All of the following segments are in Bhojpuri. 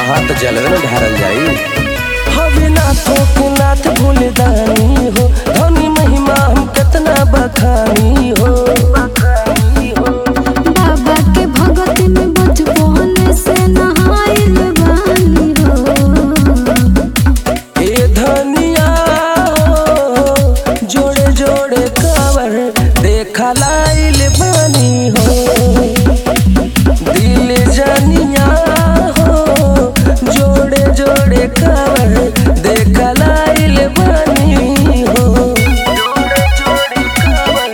हाँ तो जलवे न ढारल जाई। हवे नाथों के नाथ भोले दानी हो, धनी महिमा हम कितना बखानी हो। बाबा के भगत में बचपन से नहाइल बानी हो। ए धनिया हो जोड़े जोड़े कावर देखा लाइल बानी हो। दिल जनिया हो जोड़े जोड़े कावर देखा लाइल बानी हो। जोड़े जोड़े कावर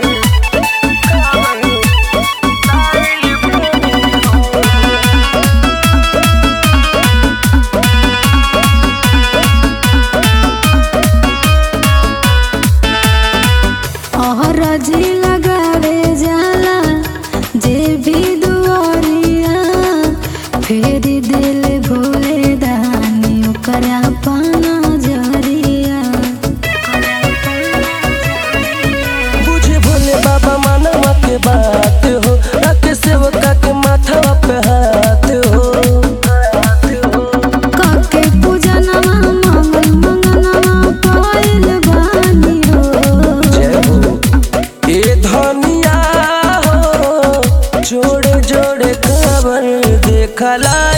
लाइल बानी हो। जी लगावे जाला जे भी दुआरिया, फेरी दिल भोले दानी ओकरा पाना जरिया। बुझे भोले बाबा मानवा के बात हो, रखे सेवका के माथा पे हाथ हो। काके पूजा नवा मंगल मंगनवा पाइल बानी हो। जय हो ए धनिया हो जोड़े जोड़े खबर देखला